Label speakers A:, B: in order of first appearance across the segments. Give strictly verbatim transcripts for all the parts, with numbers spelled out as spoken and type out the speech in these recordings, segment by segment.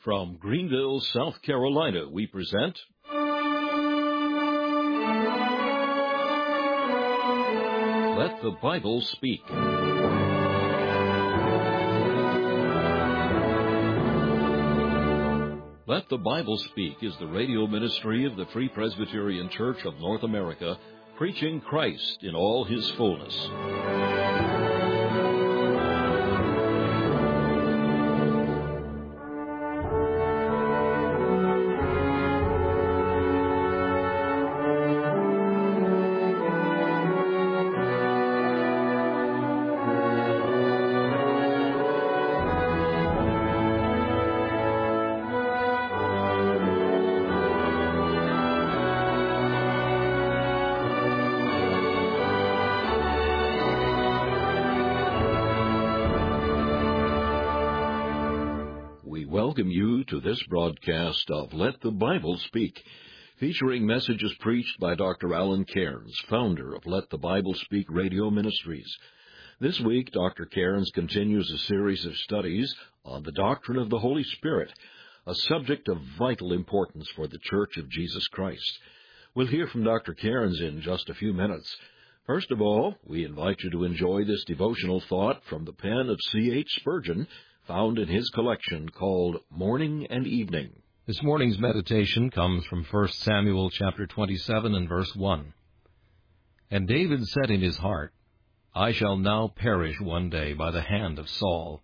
A: From Greenville, South Carolina, we present Let the Bible Speak. Let the Bible Speak is the radio ministry of the Free Presbyterian Church of North America, preaching Christ in all His fullness. Welcome you to this broadcast of Let the Bible Speak, featuring messages preached by Doctor Alan Cairns, founder of Let the Bible Speak Radio Ministries. This week, Doctor Cairns continues a series of studies on the doctrine of the Holy Spirit, a subject of vital importance for the Church of Jesus Christ. We'll hear from Doctor Cairns in just a few minutes. First of all, we invite you to enjoy this devotional thought from the pen of C H Spurgeon, found in his collection called Morning and Evening.
B: This morning's meditation comes from First Samuel chapter twenty-seven and verse one. And David said in his heart, I shall now perish one day by the hand of Saul.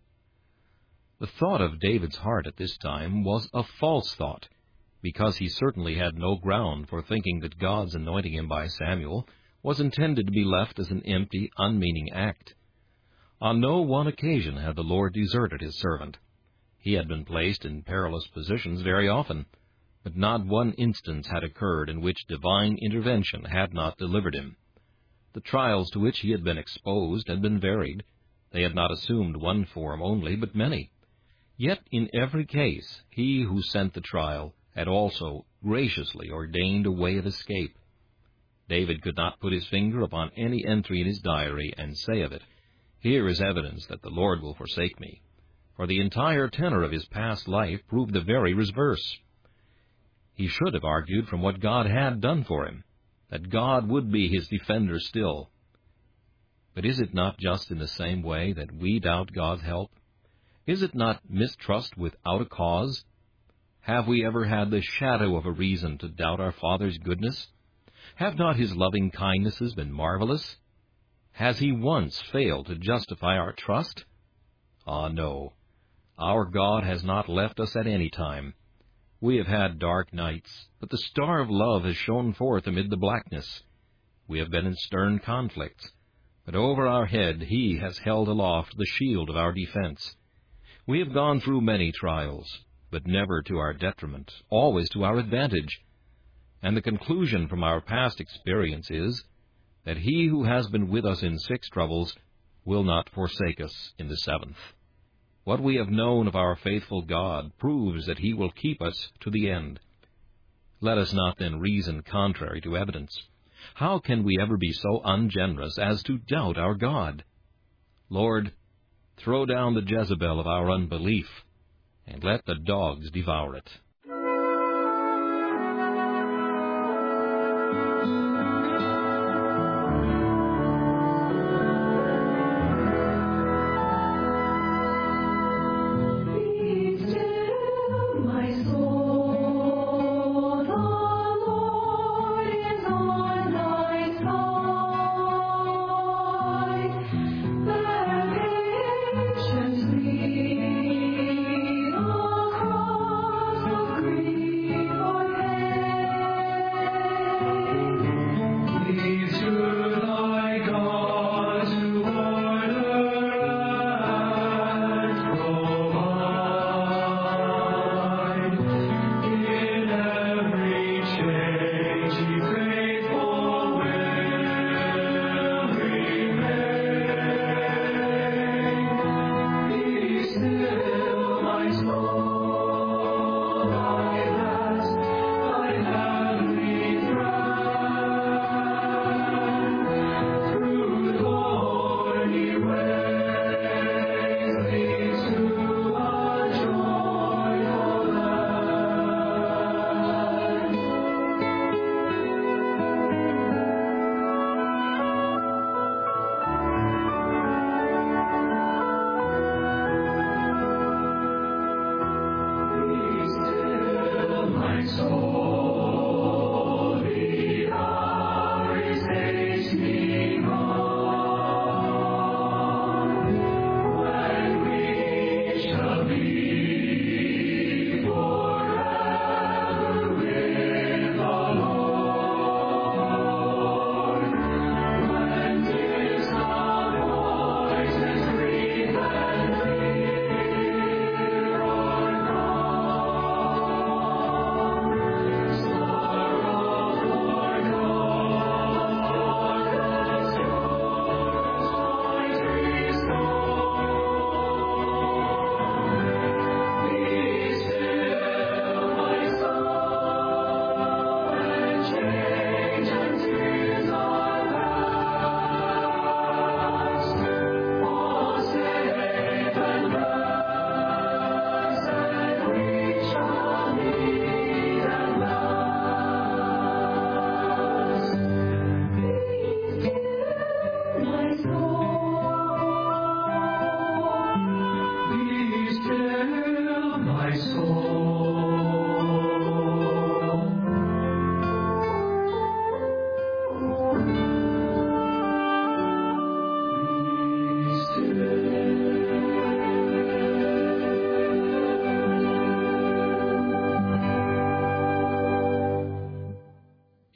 B: The thought of David's heart at this time was a false thought, because he certainly had no ground for thinking that God's anointing him by Samuel was intended to be left as an empty, unmeaning act. On no one occasion had the Lord deserted his servant. He had been placed in perilous positions very often, but not one instance had occurred in which divine intervention had not delivered him. The trials to which he had been exposed had been varied. They had not assumed one form only, but many. Yet in every case, he who sent the trial had also graciously ordained a way of escape. David could not put his finger upon any entry in his diary and say of it, Here is evidence that the Lord will forsake me. For the entire tenor of his past life proved the very reverse. He should have argued from what God had done for him, that God would be his defender still. But is it not just in the same way that we doubt God's help? Is it not mistrust without a cause? Have we ever had the shadow of a reason to doubt our Father's goodness? Have not his loving kindnesses been marvelous? Has he once failed to justify our trust? Ah, no. Our God has not left us at any time. We have had dark nights, but the star of love has shone forth amid the blackness. We have been in stern conflicts, but over our head he has held aloft the shield of our defense. We have gone through many trials, but never to our detriment, always to our advantage. And the conclusion from our past experience is that he who has been with us in six troubles will not forsake us in the seventh. What we have known of our faithful God proves that he will keep us to the end. Let us not then reason contrary to evidence. How can we ever be so ungenerous as to doubt our God? Lord, throw down the Jezebel of our unbelief, and let the dogs devour it.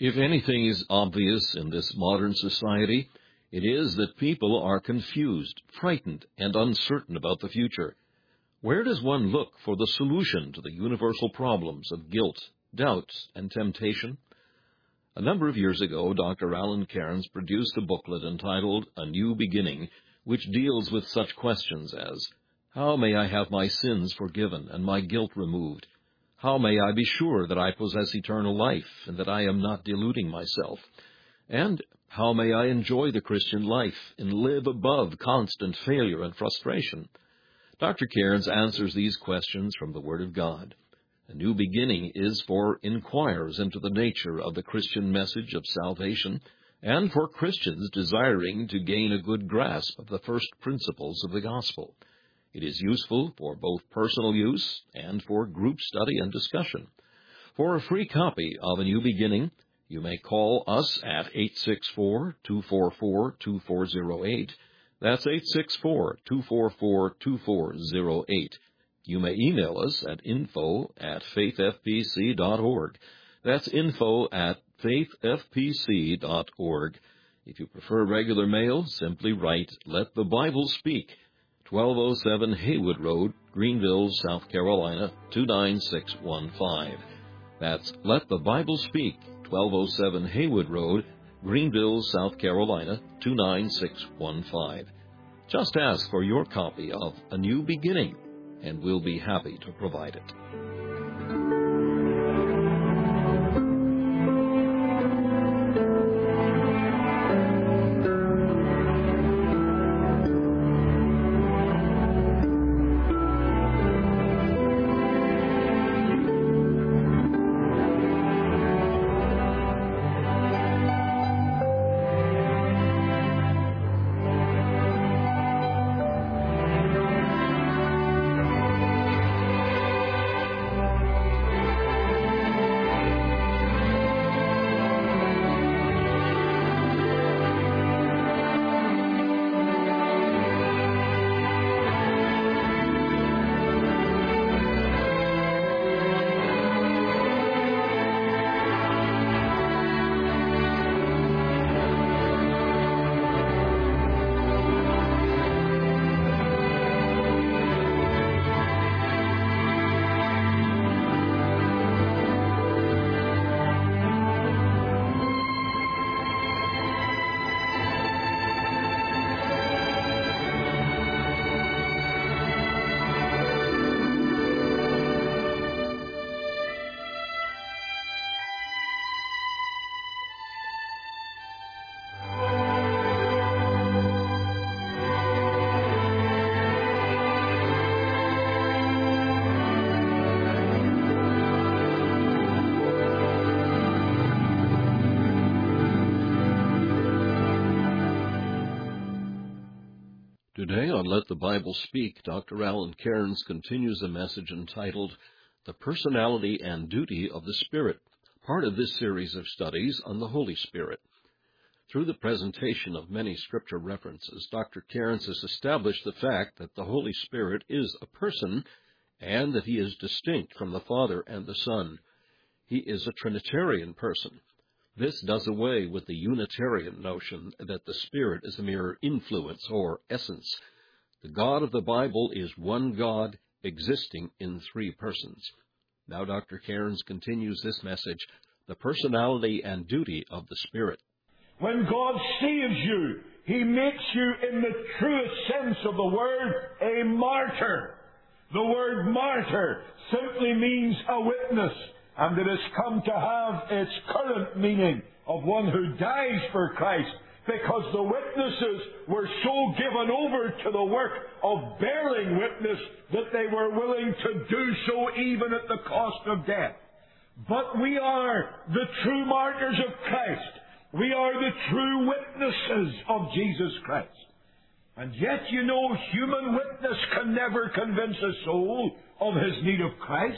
A: If anything is obvious in this modern society, it is that people are confused, frightened, and uncertain about the future. Where does one look for the solution to the universal problems of guilt, doubt, and temptation? A number of years ago, Doctor Alan Cairns produced a booklet entitled A New Beginning, which deals with such questions as, how may I have my sins forgiven and my guilt removed? How may I be sure that I possess eternal life and that I am not deluding myself? And how may I enjoy the Christian life and live above constant failure and frustration? Doctor Cairns answers these questions from the Word of God. A New Beginning is for inquirers into the nature of the Christian message of salvation and for Christians desiring to gain a good grasp of the first principles of the gospel. It is useful for both personal use and for group study and discussion. For a free copy of A New Beginning, you may call us at eight six four, two four four, two four zero eight. That's eight six four, two four four, two four zero eight. You may email us at info at faith f p c dot org. That's info at faith f p c dot org. If you prefer regular mail, simply write Let the Bible Speak, twelve oh seven Haywood Road, Greenville, South Carolina, two nine six one five. That's Let the Bible Speak, twelve oh seven Haywood Road, Greenville, South Carolina, two nine six one five. Just ask for your copy of A New Beginning, and we'll be happy to provide it. Today on Let the Bible Speak, Doctor Alan Cairns continues a message entitled The Personality and Duty of the Spirit, part of this series of studies on the Holy Spirit. Through the presentation of many Scripture references, Doctor Cairns has established the fact that the Holy Spirit is a person and that he is distinct from the Father and the Son. He is a Trinitarian person. This does away with the Unitarian notion that the Spirit is a mere influence or essence. The God of the Bible is one God existing in three persons. Now Doctor Cairns continues this message, the personality and duty of the Spirit.
C: When God saves you, He makes you, in the truest sense of the word, a martyr. The word martyr simply means a witness, and it has come to have its current meaning of one who dies for Christ, because the witnesses were so given over to the work of bearing witness that they were willing to do so even at the cost of death. But we are the true martyrs of Christ. We are the true witnesses of Jesus Christ. And yet, you know, human witness can never convince a soul of his need of Christ.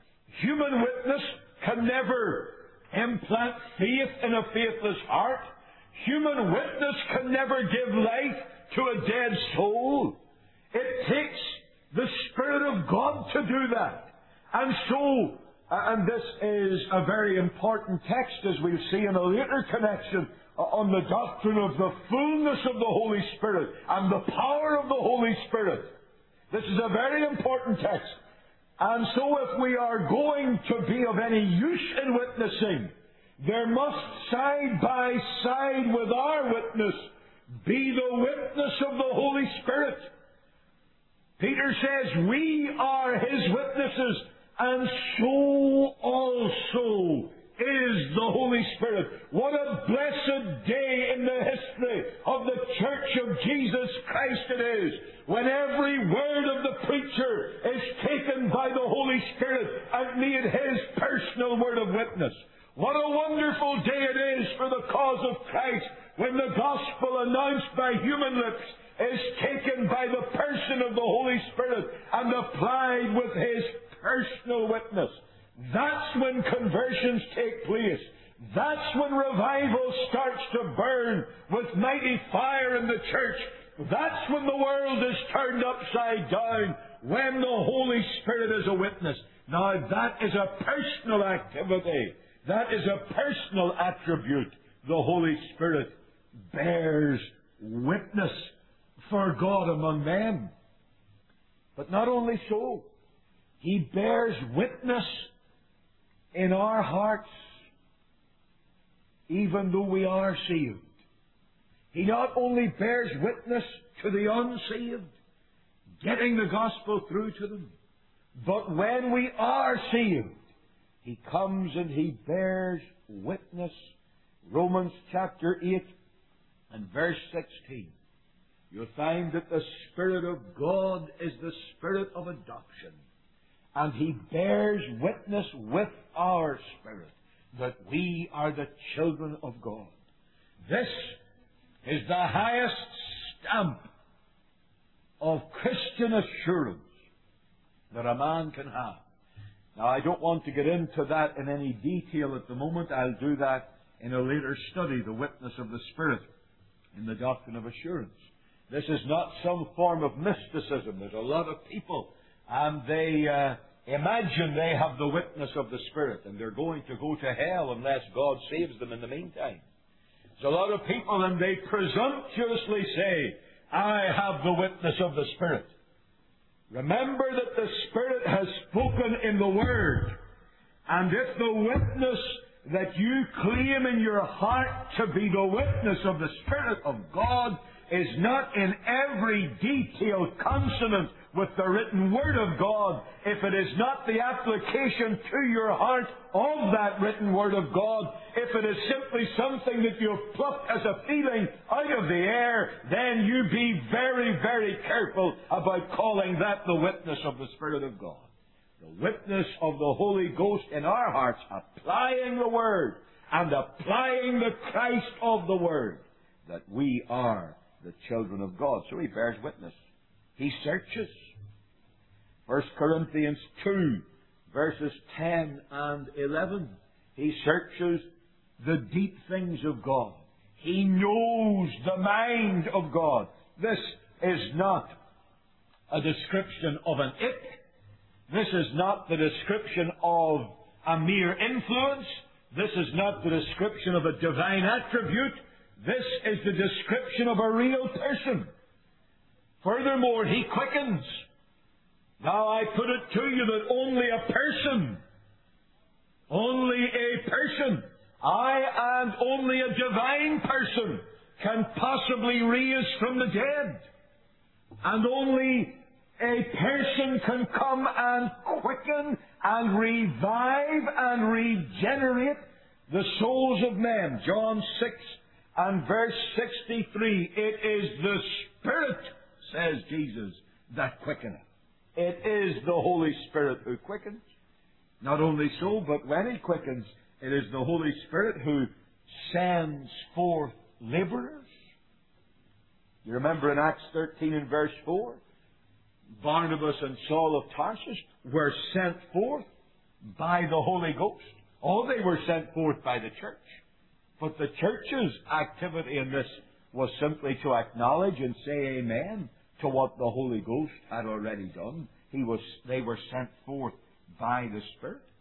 C: Human witness can never implant faith in a faithless heart. Human witness can never give life to a dead soul. It takes the Spirit of God to do that. And so, And this is a very important text, as we'll see in a later connection, on the doctrine of the fullness of the Holy Spirit and the power of the Holy Spirit. This is a very important text. And so if we are going to be of any use in witnessing, there must, side by side with our witness, be the witness of the Holy Spirit. Peter says, we are His witnesses, and so also is the Holy Spirit. What a blessed day in the history of the Church of Jesus Christ it is, when every word of the preacher is taken by the Holy Spirit and made His personal word of witness. What a wonderful day it is for the cause of Christ, when the gospel announced by human lips is taken by the person of the Holy Spirit and applied with His personal witness. That's when conversions take place. That's when revival starts to burn with mighty fire in the church. That's when the world is turned upside down, when the Holy Spirit is a witness. Now that is a personal activity. That is a personal attribute. The Holy Spirit bears witness for God among men. But not only so, He bears witness in our hearts, even though we are saved. He not only bears witness to the unsaved, getting the gospel through to them, but when we are saved, He comes and He bears witness. Romans chapter eight and verse sixteen. You'll find that the Spirit of God is the Spirit of adoption. And He bears witness with our spirit that we are the children of God. This is the highest stamp of Christian assurance that a man can have. Now, I don't want to get into that in any detail at the moment. I'll do that in a later study, the witness of the Spirit in the doctrine of assurance. This is not some form of mysticism. There's a lot of people, and they uh, imagine they have the witness of the Spirit, and they're going to go to hell unless God saves them in the meantime. There's a lot of people, and they presumptuously say, I have the witness of the Spirit. Remember that the Spirit has spoken in the Word. And if the witness that you claim in your heart to be the witness of the Spirit of God is not in every detail consonant with the written Word of God, if it is not the application to your heart of that written Word of God, if it is simply something that you have plucked as a feeling out of the air, then you be very, very careful about calling that the witness of the Spirit of God. The witness of the Holy Ghost in our hearts, applying the Word and applying the Christ of the Word, that we are the children of God. So He bears witness. He searches. First Corinthians two, verses ten and eleven. He searches the deep things of God. He knows the mind of God. This is not a description of an it. This is not the description of a mere influence. This is not the description of a divine attribute. This is the description of a real person. Furthermore, He quickens. Now I put it to you that only a person, only a person, I and only a divine person can possibly raise from the dead. And only a person can come and quicken and revive and regenerate the souls of men. John six and verse sixty-three. It is the Spirit, says Jesus, that quickeneth. It is the Holy Spirit who quickens. Not only so, but when He quickens, it is the Holy Spirit who sends forth laborers. You remember in Acts thirteen and verse four? Barnabas and Saul of Tarsus were sent forth by the Holy Ghost. Oh, they were sent forth by the church. But the church's activity in this was simply to acknowledge and say amen to what the Holy Ghost had already done. He was, they were sent forth by the Spirit.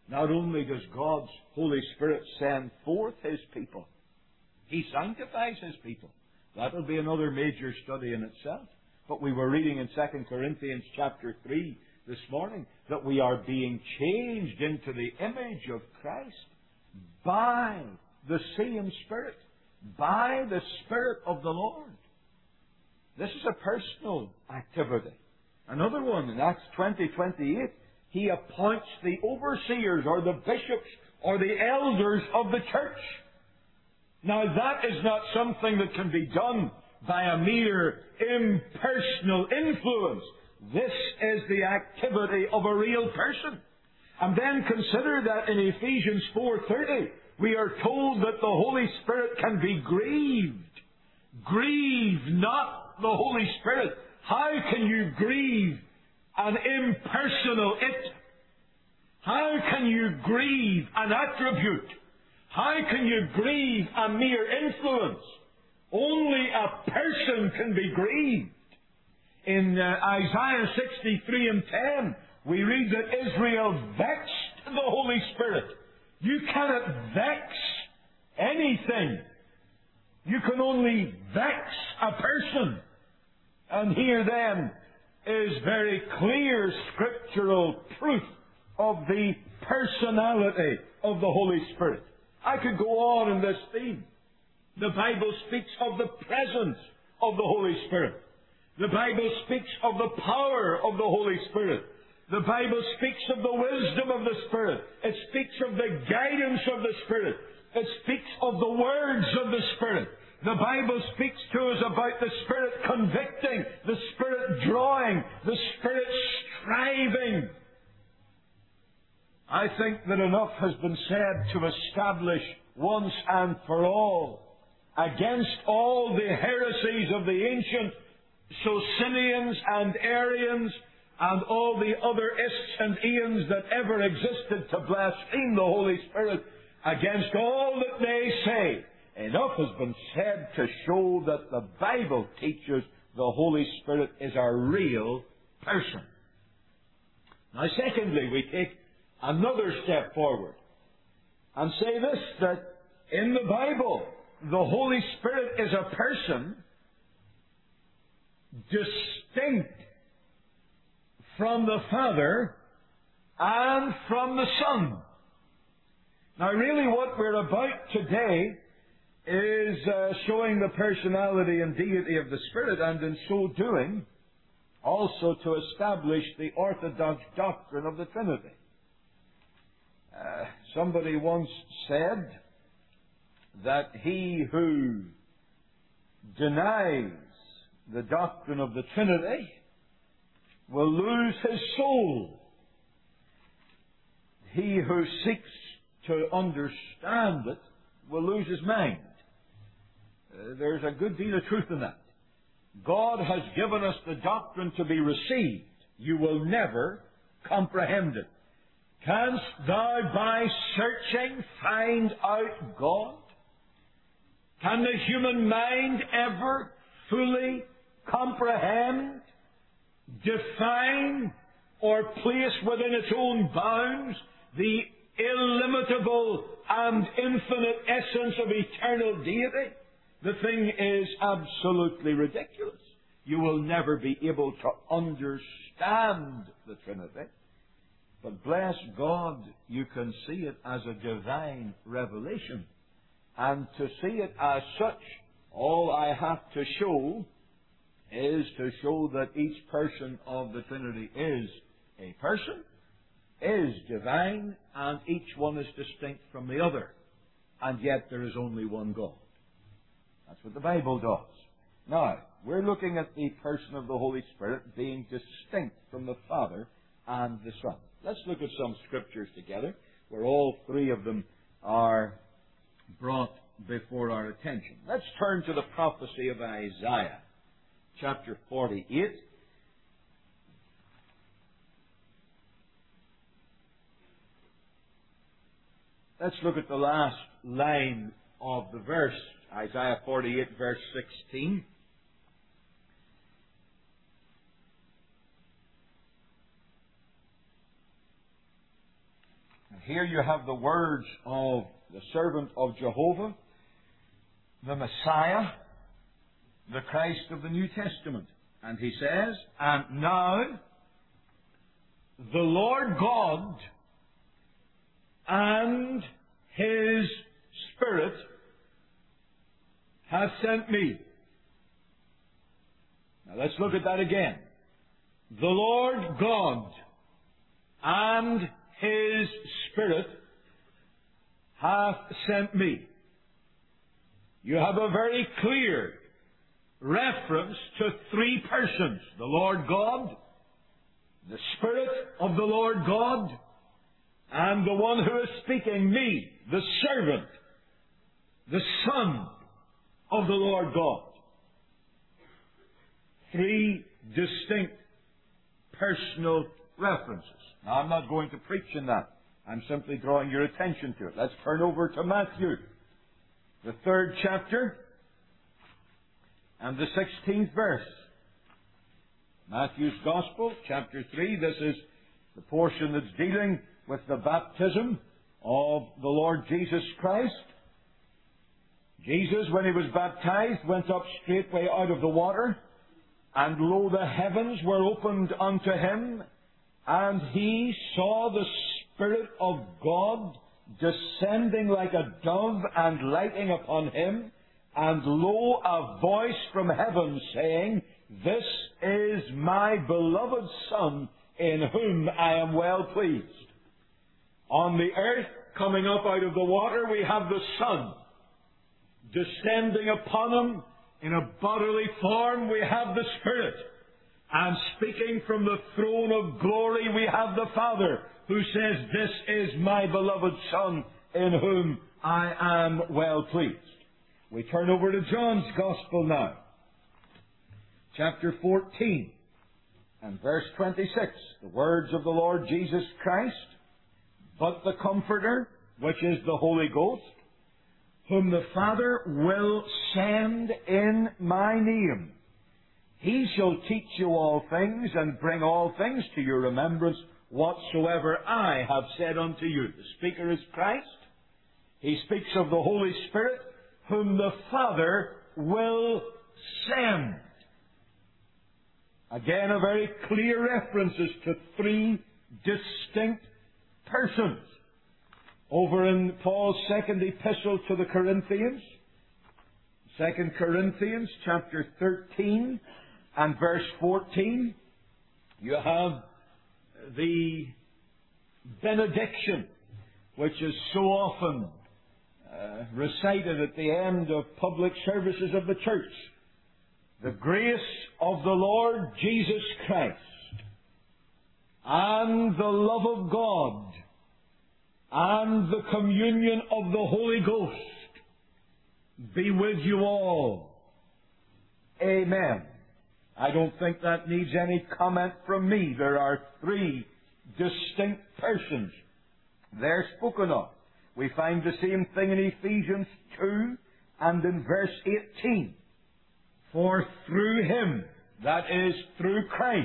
C: Not only does God's Holy Spirit send forth His people, He sanctifies His people. That will be another major study in itself. But we were reading in Second Corinthians chapter three this morning that we are being changed into the image of Christ by the same Spirit, by the Spirit of the Lord. This is a personal activity. Another one in Acts twenty twenty-eight, He appoints the overseers or the bishops or the elders of the church. Now that is not something that can be done by a mere impersonal influence. This is the activity of a real person. And then consider that in Ephesians four thirty, we are told that the Holy Spirit can be grieved. Grieve not the Holy Spirit. How can you grieve an impersonal it? How can you grieve an attribute? How can you grieve a mere influence? Only a person can be grieved. In uh, Isaiah sixty-three and ten, we read that Israel vexed the Holy Spirit. You cannot vex anything. You can only vex a person. And here then is very clear scriptural proof of the personality of the Holy Spirit. I could go on in this theme. The Bible speaks of the presence of the Holy Spirit. The Bible speaks of the power of the Holy Spirit. The Bible speaks of the wisdom of the Spirit. It speaks of the guidance of the Spirit. It speaks of the words of the Spirit. The Bible speaks to us about the Spirit convicting, the Spirit drawing, the Spirit striving. I think that enough has been said to establish once and for all against all the heresies of the ancient Socinians and Arians and all the other ists and eons that ever existed to blaspheme the Holy Spirit, against all that they say. Enough has been said to show that the Bible teaches the Holy Spirit is a real person. Now, secondly, we take another step forward and say this, that in the Bible, the Holy Spirit is a person distinct from the Father and from the Son. Now, really what we're about today is uh, showing the personality and deity of the Spirit, and in so doing, also to establish the orthodox doctrine of the Trinity. Uh, somebody once said that he who denies the doctrine of the Trinity will lose his soul. He who seeks to understand it will lose his mind. Uh, there's a good deal of truth in that. God has given us the doctrine to be received. You will never comprehend it. Canst thou by searching find out God? Can the human mind ever fully comprehend, define, or place within its own bounds the illimitable and infinite essence of eternal deity? The thing is absolutely ridiculous. You will never be able to understand the Trinity. But bless God, you can see it as a divine revelation. And to see it as such, all I have to show is to show that each person of the Trinity is a person, is divine, and each one is distinct from the other. And yet there is only one God. That's what the Bible does. Now, we're looking at the person of the Holy Spirit being distinct from the Father and the Son. Let's look at some scriptures together where all three of them are brought before our attention. Let's turn to the prophecy of Isaiah, chapter forty-eight. Let's look at the last line of the verse, Isaiah forty-eight, verse sixteen. here you have the words of the servant of Jehovah, the Messiah, the Christ of the New Testament. And he says, "And now the Lord God and His Spirit hath sent me." Now let's look at that again. The Lord God and His Spirit hath sent me. You have a very clear reference to three persons: the Lord God, the Spirit of the Lord God, and the one who is speaking, me, the servant, the Son of the Lord God. Three distinct personal references. Now, I'm not going to preach in that. I'm simply drawing your attention to it. Let's turn over to Matthew, the third chapter, and the sixteenth verse. Matthew's Gospel, chapter three. This is the portion that's dealing with the baptism of the Lord Jesus Christ. Jesus, when He was baptized, went up straightway out of the water, and lo, the heavens were opened unto Him, and He saw the Spirit of God descending like a dove and lighting upon Him, and lo, a voice from heaven saying, "This is my beloved Son, in whom I am well pleased." On the earth, coming up out of the water, we have the Son. Descending upon Him in a bodily form, we have the Spirit. And speaking from the throne of glory, we have the Father, who says, "This is my beloved Son, in whom I am well pleased." We turn over to John's Gospel now, chapter fourteen, and verse twenty-six. The words of the Lord Jesus Christ, "But the Comforter, which is the Holy Ghost, whom the Father will send in my name, He shall teach you all things, and bring all things to your remembrance, whatsoever I have said unto you." The speaker is Christ. He speaks of the Holy Spirit, whom the Father will send. Again, a very clear references to three distinct persons. Over in Paul's second epistle to the Corinthians, Second Corinthians chapter thirteen and verse fourteen, you have the benediction, which is so often uh, recited at the end of public services of the church. "The grace of the Lord Jesus Christ and the love of God and the communion of the Holy Ghost be with you all. Amen." I don't think that needs any comment from me. There are three distinct persons there spoken of. We find the same thing in Ephesians two and in verse eighteen. "For through Him," that is, through Christ,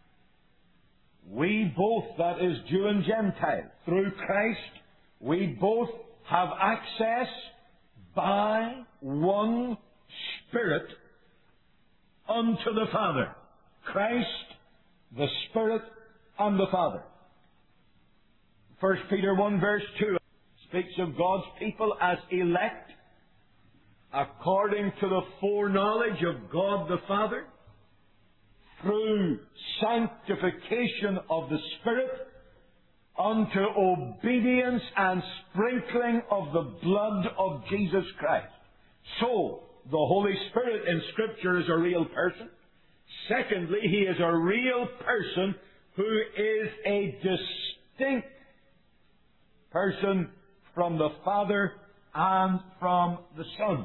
C: "we both," that is, Jew and Gentile, "through Christ, we both have access by one Spirit unto the Father." Christ, the Spirit, and the Father. First Peter one verse two speaks of God's people as elect according to the foreknowledge of God the Father, through sanctification of the Spirit, unto obedience and sprinkling of the blood of Jesus Christ. So, the Holy Spirit in Scripture is a real person. Secondly, He is a real person who is a distinct person from the Father and from the Son.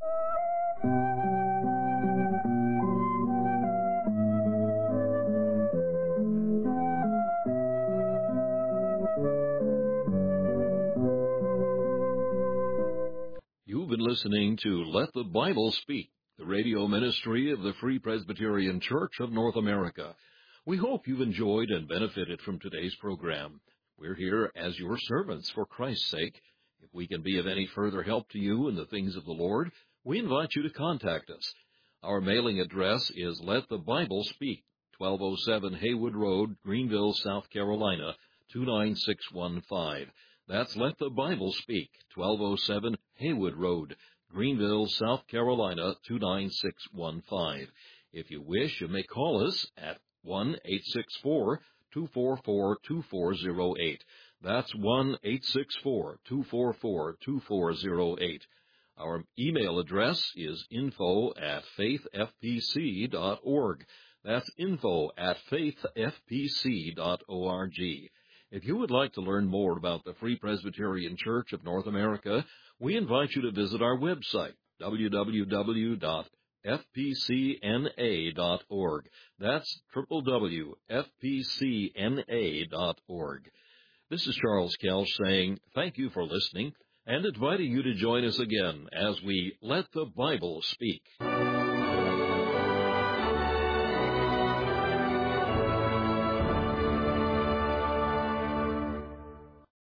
A: You've been listening to Let the Bible Speak, the radio ministry of the Free Presbyterian Church of North America. We hope you've enjoyed and benefited from today's program. We're here as your servants for Christ's sake. If we can be of any further help to you in the things of the Lord, we invite you to contact us. Our mailing address is Let the Bible Speak, twelve oh seven Haywood Road, Greenville, South Carolina, two nine six one five. That's Let the Bible Speak, twelve oh seven Haywood Road, Greenville, South Carolina, two nine six one five. If you wish, you may call us at one eight six four, two four four, two four zero eight. That's one eight six four, two four four, two four zero eight. Our email address is info at faith f p c dot org. That's info at faith f p c dot org. If you would like to learn more about the Free Presbyterian Church of North America, we invite you to visit our website, w w w dot f p c n a dot org. That's w w w dot f p c n a dot org. This is Charles Kelch saying thank you for listening and inviting you to join us again as we Let the Bible Speak.